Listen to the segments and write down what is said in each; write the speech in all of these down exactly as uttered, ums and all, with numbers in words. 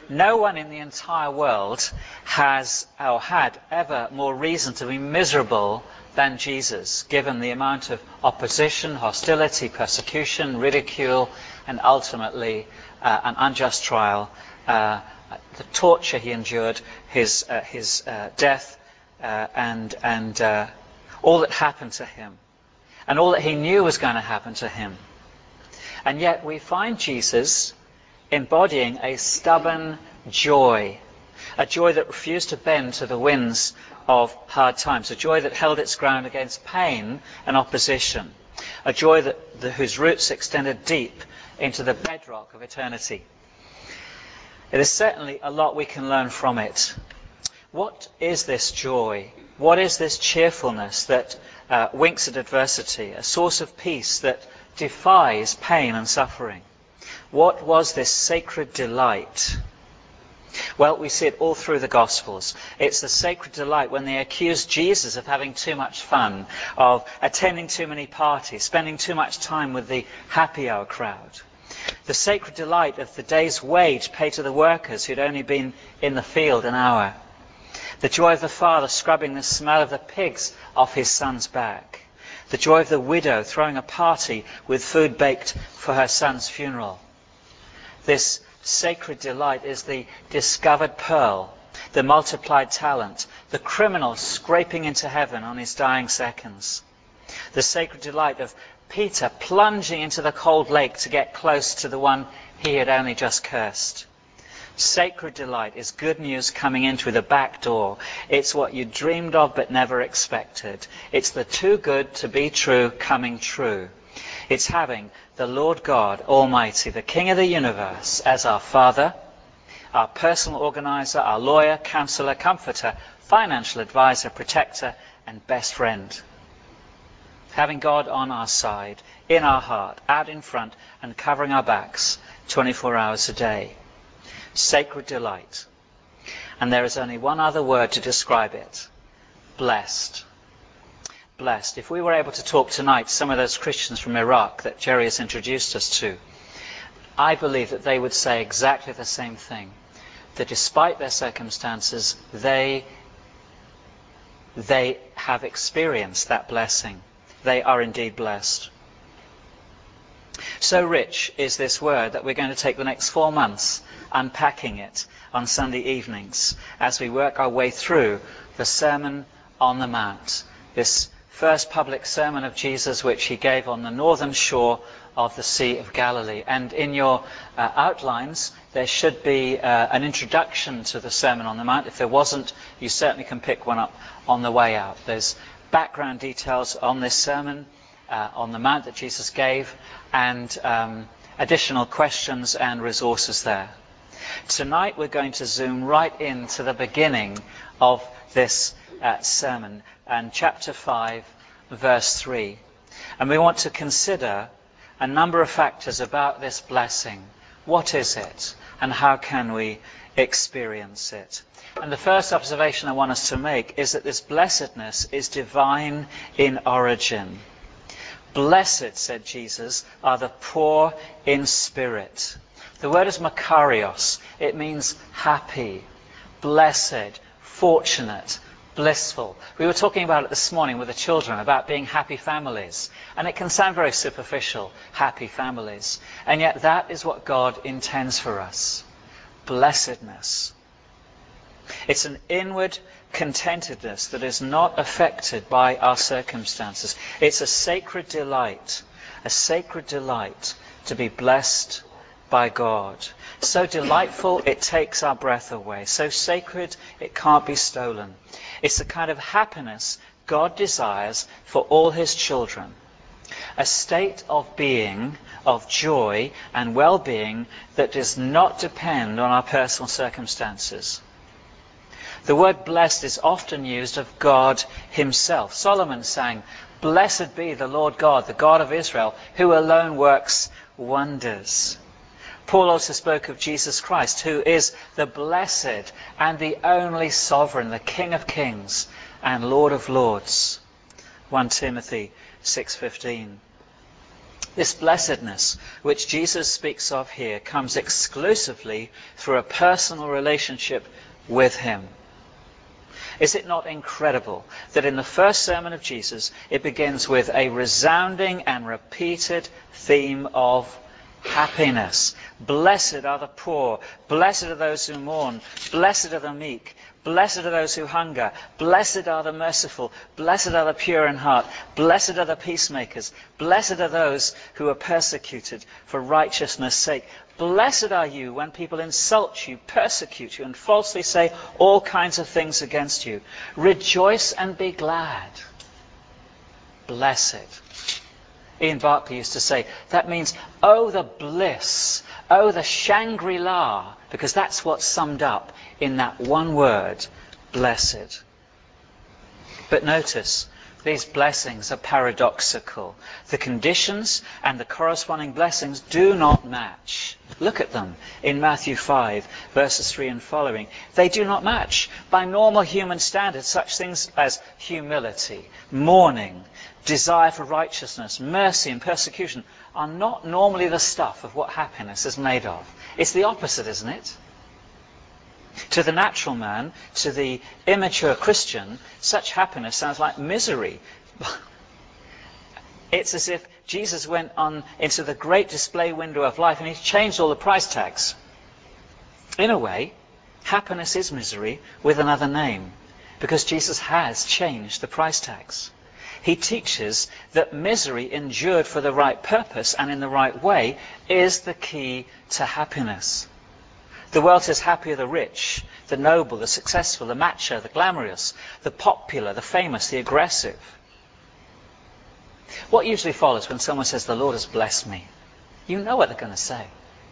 No one in the entire world has or had ever more reason to be miserable than Jesus, given the amount of opposition, hostility, persecution, ridicule, and ultimately uh, an unjust trial, uh, the torture he endured, his uh, his uh, death, uh, and and uh, all that happened to him, and all that he knew was going to happen to him. And yet we find Jesus embodying a stubborn joy, a joy that refused to bend to the winds of hard times, a joy that held its ground against pain and opposition, a joy that the, whose roots extended deep into the bedrock of eternity. It is certainly a lot we can learn from it. What is this joy? What is this cheerfulness that uh, winks at adversity, a source of peace that defies pain and suffering? What was this sacred delight? Well, we see it all through the Gospels. It's the sacred delight when they accuse Jesus of having too much fun, of attending too many parties, spending too much time with the happy hour crowd. The sacred delight of the day's wage paid to the workers who'd only been in the field an hour. The joy of the father scrubbing the smell of the pigs off his son's back. The joy of the widow throwing a party with food baked for her son's funeral. This sacred delight is the discovered pearl, the multiplied talent, the criminal scraping into heaven on his dying seconds. The sacred delight of Peter plunging into the cold lake to get close to the one he had only just cursed. Sacred delight is good news coming in through the back door. It's what you dreamed of but never expected. It's the too good to be true coming true. It's having the Lord God Almighty, the King of the universe, as our Father, our personal organizer, our lawyer, counselor, comforter, financial advisor, protector, and best friend. Having God on our side, in our heart, out in front, and covering our backs twenty-four hours a day. Sacred delight. And there is only one other word to describe it. Blessed. Blessed. If we were able to talk tonight to some of those Christians from Iraq that Jerry has introduced us to, I believe that they would say exactly the same thing. That despite their circumstances, they, they have experienced that blessing. They are indeed blessed. So rich is this word that we're going to take the next four months unpacking it on Sunday evenings as we work our way through the Sermon on the Mount, this first public sermon of Jesus which he gave on the northern shore of the Sea of Galilee. And in your uh, outlines there should be uh, an introduction to the Sermon on the Mount. If there wasn't, you certainly can pick one up on the way out. There's background details on this sermon uh, on the Mount that Jesus gave, and um, additional questions and resources there. Tonight we're going to zoom right into the beginning of this uh, sermon, and chapter five, verse three. And we want to consider a number of factors about this blessing. What is it, and how can we experience it? And the first observation I want us to make is that this blessedness is divine in origin. Blessed, said Jesus, are the poor in spirit. The word is makarios. It means happy, blessed, fortunate, blissful. We were talking about it this morning with the children, about being happy families. And it can sound very superficial, happy families. And yet that is what God intends for us. Blessedness. It's an inward contentedness that is not affected by our circumstances. It's a sacred delight, a sacred delight to be blessed by God. So delightful it takes our breath away. So sacred it can't be stolen. It's the kind of happiness God desires for all his children. A state of being, of joy and well-being that does not depend on our personal circumstances. The word blessed is often used of God himself. Solomon sang, "Blessed be the Lord God, the God of Israel, who alone works wonders." Paul also spoke of Jesus Christ, who is the blessed and the only sovereign, the King of kings and Lord of lords. First Timothy six fifteen. This blessedness, which Jesus speaks of here, comes exclusively through a personal relationship with him. Is it not incredible that in the first sermon of Jesus, it begins with a resounding and repeated theme of happiness? Blessed are the poor, blessed are those who mourn, blessed are the meek, blessed are those who hunger, blessed are the merciful, blessed are the pure in heart, blessed are the peacemakers, blessed are those who are persecuted for righteousness' sake. Blessed are you when people insult you, persecute you, and falsely say all kinds of things against you. Rejoice and be glad. Blessed. Ian Barclay used to say, that means, oh, the bliss, oh, the Shangri-La, because that's what's summed up in that one word, blessed. But notice, these blessings are paradoxical. The conditions and the corresponding blessings do not match. Look at them in Matthew five, verses three and following. They do not match. By normal human standards, such things as humility, mourning, desire for righteousness, mercy and persecution are not normally the stuff of what happiness is made of. It's the opposite, isn't it? To the natural man, to the immature Christian, such happiness sounds like misery. It's as if Jesus went on into the great display window of life and he changed all the price tags. In a way, happiness is misery with another name, because Jesus has changed the price tags. He teaches that misery endured for the right purpose and in the right way is the key to happiness. The world says happy are the rich, the noble, the successful, the macho, the glamorous, the popular, the famous, the aggressive. What usually follows when someone says, the Lord has blessed me? You know what they're going to say.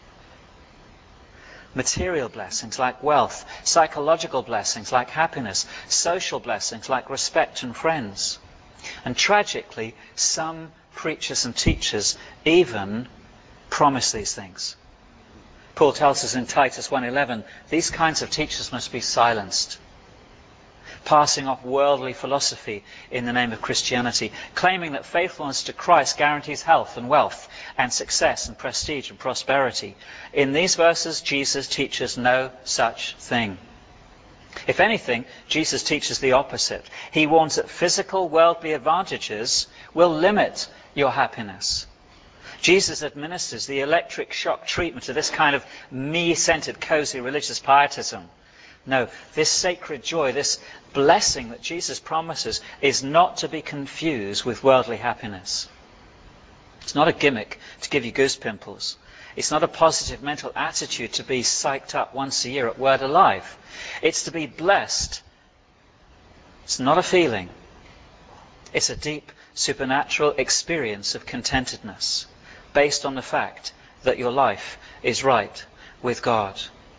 Material blessings like wealth, psychological blessings like happiness, social blessings like respect and friends. And tragically, some preachers and teachers even promise these things. Paul tells us in Titus one eleven, these kinds of teachers must be silenced, passing off worldly philosophy in the name of Christianity, claiming that faithfulness to Christ guarantees health and wealth and success and prestige and prosperity. In these verses, Jesus teaches no such thing. If anything, Jesus teaches the opposite. He warns that physical worldly advantages will limit your happiness. Jesus administers the electric shock treatment to this kind of me-centered, cozy religious pietism. No, this sacred joy, this blessing that Jesus promises is not to be confused with worldly happiness. It's not a gimmick to give you goose pimples. It's not a positive mental attitude to be psyched up once a year at Word Alive. It's to be blessed. It's not a feeling. It's a deep supernatural experience of contentedness, based on the fact that your life is right with God.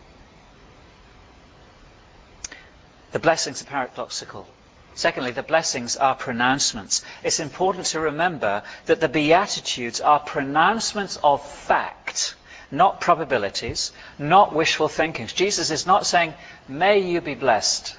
The blessings are paradoxical. Secondly, the blessings are pronouncements. It's important to remember that the Beatitudes are pronouncements of fact, not probabilities, not wishful thinking. Jesus is not saying, may you be blessed.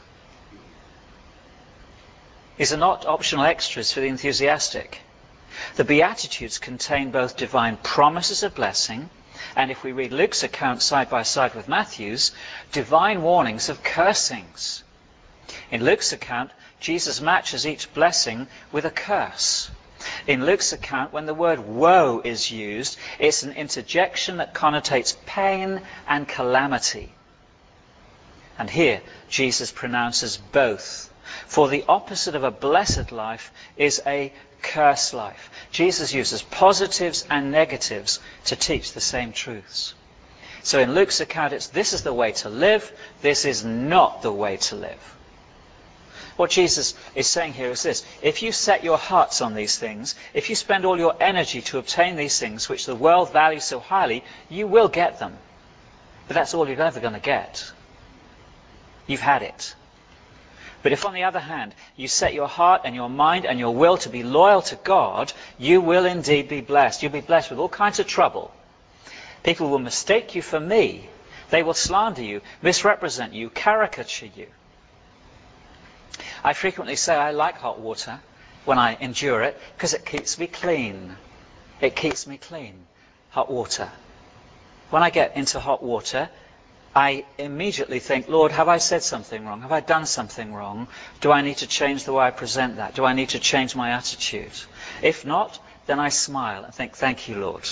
These are not optional extras for the enthusiastic. The Beatitudes contain both divine promises of blessing, and if we read Luke's account side by side with Matthew's, divine warnings of cursings. In Luke's account, Jesus matches each blessing with a curse. In Luke's account, when the word woe is used, it's an interjection that connotates pain and calamity. And here, Jesus pronounces both. For the opposite of a blessed life is a cursed life. Jesus uses positives and negatives to teach the same truths. So in Luke's account, it's this is the way to live, this is not the way to live. What Jesus is saying here is this: if you set your hearts on these things, if you spend all your energy to obtain these things which the world values so highly, you will get them. But that's all you're ever going to get. You've had it. But if, on the other hand, you set your heart and your mind and your will to be loyal to God, you will indeed be blessed. You'll be blessed with all kinds of trouble. People will mistake you for me. They will slander you, misrepresent you, caricature you. I frequently say I like hot water when I endure it because it keeps me clean. It keeps me clean. Hot water. When I get into hot water, I immediately think, Lord, have I said something wrong? Have I done something wrong? Do I need to change the way I present that? Do I need to change my attitude? If not, then I smile and think, thank you, Lord.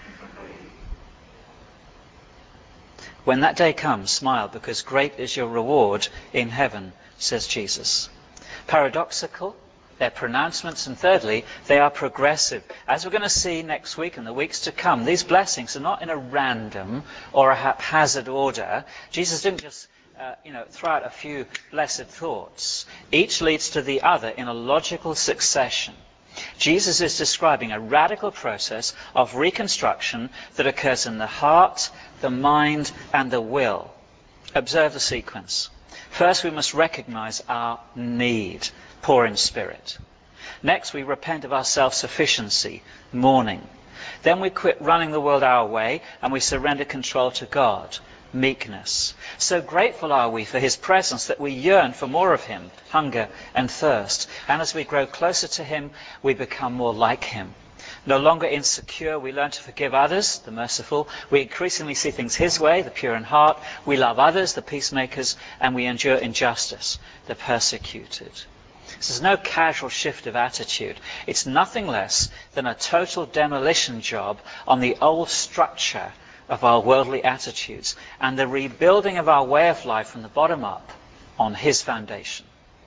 When that day comes, smile, because great is your reward in heaven, says Jesus. Paradoxical, they're pronouncements, and thirdly, they are progressive. As we're going to see next week and the weeks to come, these blessings are not in a random or a haphazard order. Jesus didn't just uh, you know, throw out a few blessed thoughts. Each leads to the other in a logical succession. Jesus is describing a radical process of reconstruction that occurs in the heart, the mind, and the will. Observe the sequence. First, we must recognize our need, poor in spirit. Next, we repent of our self-sufficiency, mourning. Then we quit running the world our way and we surrender control to God, meekness. So grateful are we for his presence that we yearn for more of him, hunger and thirst. And as we grow closer to him, we become more like him. No longer insecure, we learn to forgive others, the merciful. We increasingly see things his way, the pure in heart. We love others, the peacemakers, and we endure injustice, the persecuted. This is no casual shift of attitude. It's nothing less than a total demolition job on the old structure of our worldly attitudes and the rebuilding of our way of life from the bottom up on his foundation.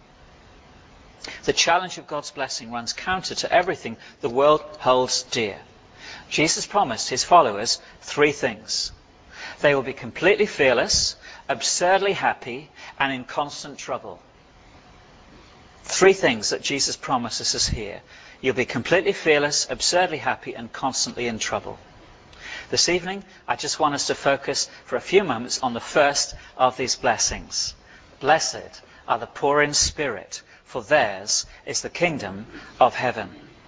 The challenge of God's blessing runs counter to everything the world holds dear. Jesus promised his followers three things. They will be completely fearless, absurdly happy, and in constant trouble. Three things that Jesus promises us here. You'll be completely fearless, absurdly happy, and constantly in trouble. This evening, I just want us to focus for a few moments on the first of these blessings. Blessed are the poor in spirit, for theirs is the kingdom of heaven.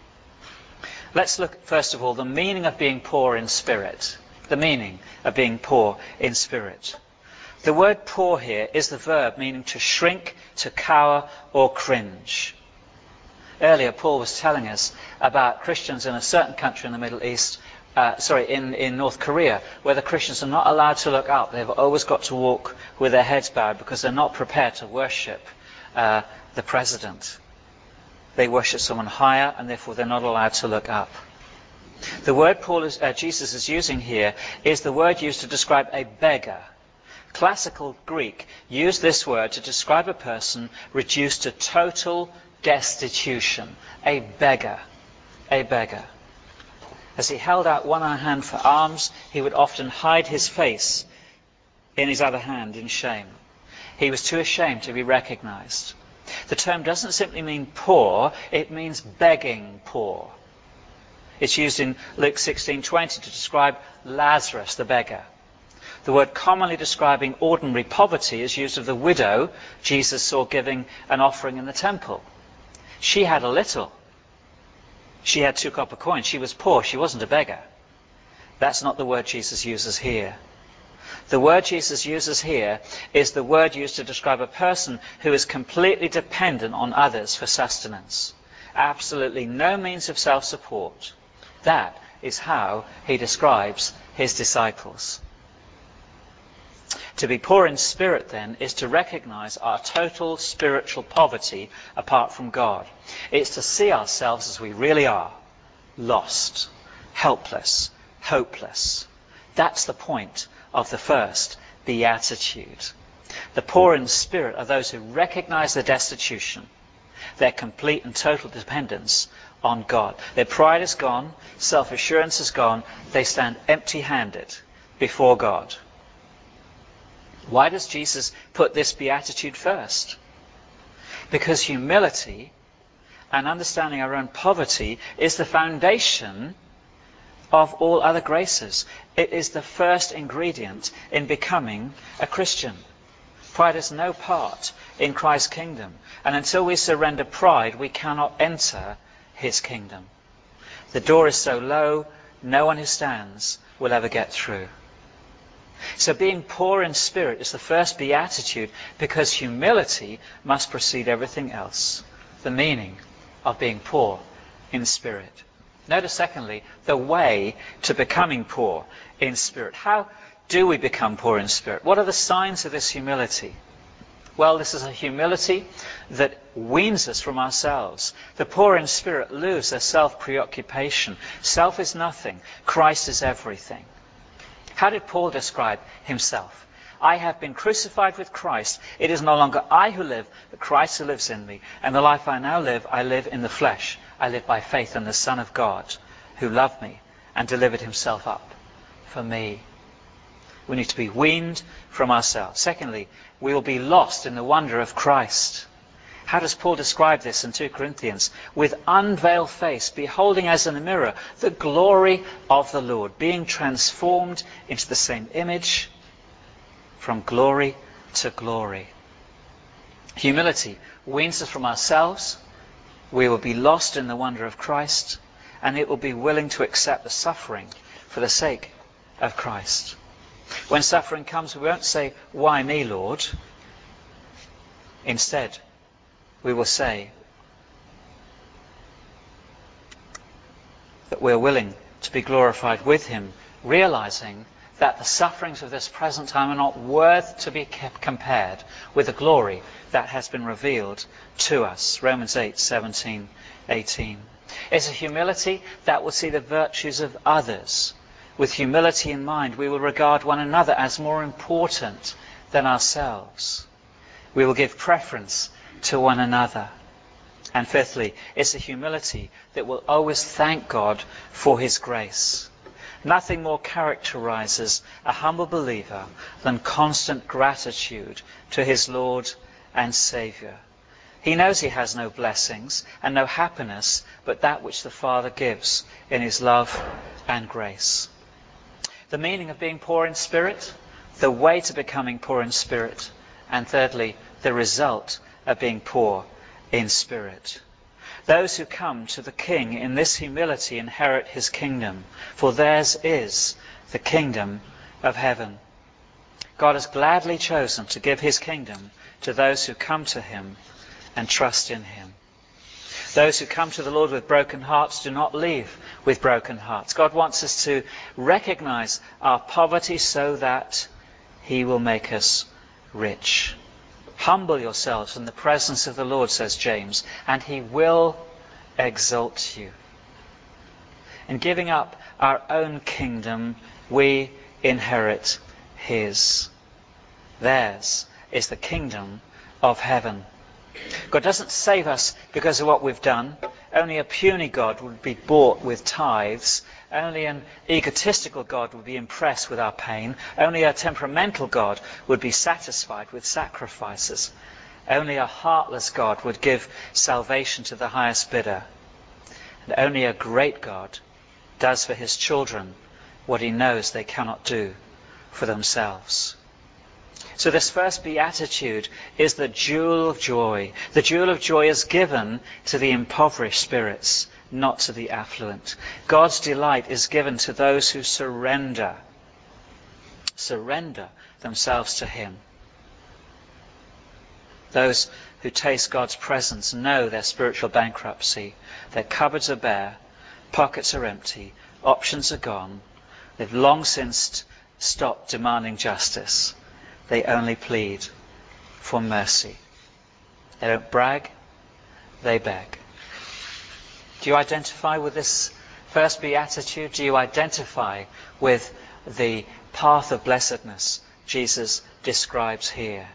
Let's look, first of all, the meaning of being poor in spirit. The meaning of being poor in spirit. The word poor here is the verb meaning to shrink, to cower, or cringe. Earlier, Paul was telling us about Christians in a certain country in the Middle East, uh, sorry, in, in North Korea, where the Christians are not allowed to look up. They've always got to walk with their heads bowed because they're not prepared to worship uh, the president. They worship someone higher, and therefore they're not allowed to look up. The word Paul is, uh, Jesus is using here is the word used to describe a beggar. Classical Greek used this word to describe a person reduced to total destitution. A beggar. A beggar. As he held out one hand for alms, he would often hide his face in his other hand in shame. He was too ashamed to be recognized. The term doesn't simply mean poor, it means begging poor. It's used in Luke sixteen twenty to describe Lazarus, the beggar. The word commonly describing ordinary poverty is used of the widow Jesus saw giving an offering in the temple. She had a little. She had two copper coins. She was poor. She wasn't a beggar. That's not the word Jesus uses here. The word Jesus uses here is the word used to describe a person who is completely dependent on others for sustenance. Absolutely no means of self-support. That is how he describes his disciples. To be poor in spirit, then, is to recognize our total spiritual poverty apart from God. It's to see ourselves as we really are, lost, helpless, hopeless. That's the point of the first beatitude. The poor in spirit are those who recognize their destitution, their complete and total dependence on God. Their pride is gone, self-assurance is gone, they stand empty-handed before God. Why does Jesus put this beatitude first? Because humility and understanding our own poverty is the foundation of all other graces. It is the first ingredient in becoming a Christian. Pride has no part in Christ's kingdom, and until we surrender pride, we cannot enter his kingdom. The door is so low, no one who stands will ever get through. So being poor in spirit is the first beatitude because humility must precede everything else. The meaning of being poor in spirit. Notice, secondly, the way to becoming poor in spirit. How do we become poor in spirit? What are the signs of this humility? Well, this is a humility that weans us from ourselves. The poor in spirit lose their self-preoccupation. Self is nothing. Christ is everything. How did Paul describe himself? I have been crucified with Christ. It is no longer I who live, but Christ who lives in me. And the life I now live, I live in the flesh. I live by faith in the Son of God, who loved me and delivered himself up for me. We need to be weaned from ourselves. Secondly, we will be lost in the wonder of Christ. How does Paul describe this in two Corinthians? With unveiled face, beholding as in a mirror the glory of the Lord, being transformed into the same image from glory to glory. Humility weans us from ourselves. We will be lost in the wonder of Christ, and it will be willing to accept the suffering for the sake of Christ. When suffering comes, we won't say, "Why me, Lord?" Instead, we will say that we're willing to be glorified with him, realizing that the sufferings of this present time are not worth to be compared with the glory that has been revealed to us. Romans eight, seventeen, eighteen. It's a humility that will see the virtues of others. With humility in mind, we will regard one another as more important than ourselves. We will give preference to one another. And fifthly, it's a humility that will always thank God for his grace. Nothing more characterizes a humble believer than constant gratitude to his Lord and Saviour. He knows he has no blessings and no happiness but that which the Father gives in his love and grace. The meaning of being poor in spirit, the way to becoming poor in spirit, and thirdly, the result of being poor in spirit. Those who come to the King in this humility inherit his kingdom, for theirs is the kingdom of heaven. God has gladly chosen to give his kingdom to those who come to him and trust in him. Those who come to the Lord with broken hearts do not leave with broken hearts. God wants us to recognize our poverty so that he will make us rich. Humble yourselves in the presence of the Lord, says James, and he will exalt you. In giving up our own kingdom, we inherit his. Theirs is the kingdom of heaven. God doesn't save us because of what we've done. Only a puny God would be bought with tithes. Only an egotistical God would be impressed with our pain. Only a temperamental God would be satisfied with sacrifices. Only a heartless God would give salvation to the highest bidder. And only a great God does for his children what he knows they cannot do for themselves. So this first beatitude is the jewel of joy. The jewel of joy is given to the impoverished spirits, not to the affluent. God's delight is given to those who surrender, surrender themselves to him. Those who taste God's presence know their spiritual bankruptcy. Their cupboards are bare, pockets are empty, options are gone. They've long since stopped demanding justice. They only plead for mercy. They don't brag, they beg. Do you identify with this first beatitude? Do you identify with the path of blessedness Jesus describes here?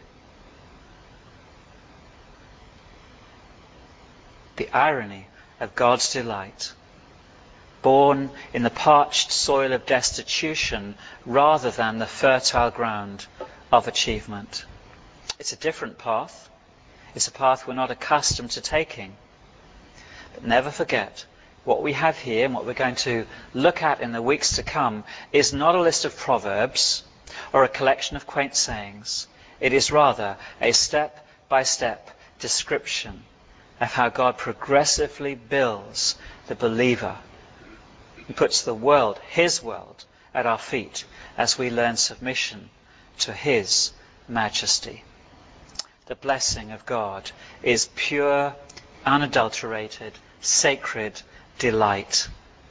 The irony of God's delight, born in the parched soil of destitution rather than the fertile ground of achievement. It's a different path. It's a path we're not accustomed to taking. But never forget, what we have here and what we're going to look at in the weeks to come is not a list of proverbs or a collection of quaint sayings. It is rather a step-by-step description of how God progressively builds the believer. He puts the world, his world, at our feet as we learn submission to his majesty. The blessing of God is pure, unadulterated, sacred delight.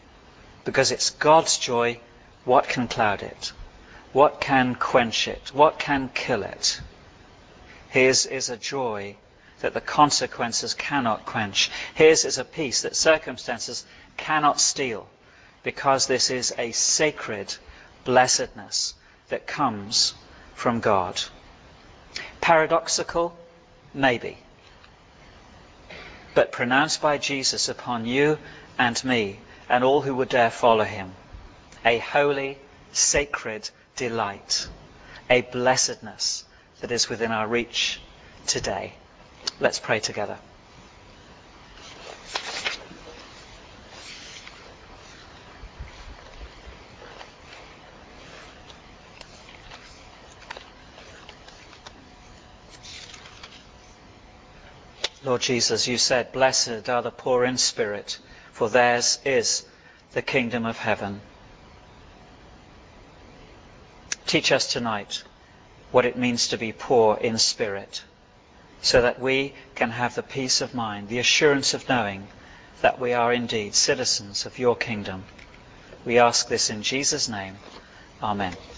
because it's God's joy. What can cloud it? What can quench it? What can kill it? His is a joy that the consequences cannot quench. His is a peace that circumstances cannot steal, because this is a sacred blessedness that comes from God. Paradoxical? Maybe. But pronounced by Jesus upon you and me and all who would dare follow him. A holy, sacred delight. A blessedness that is within our reach today. Let's pray together. Lord Jesus, you said, "Blessed are the poor in spirit, for theirs is the kingdom of heaven." Teach us tonight what it means to be poor in spirit, so that we can have the peace of mind, the assurance of knowing that we are indeed citizens of your kingdom. We ask this in Jesus' name. Amen.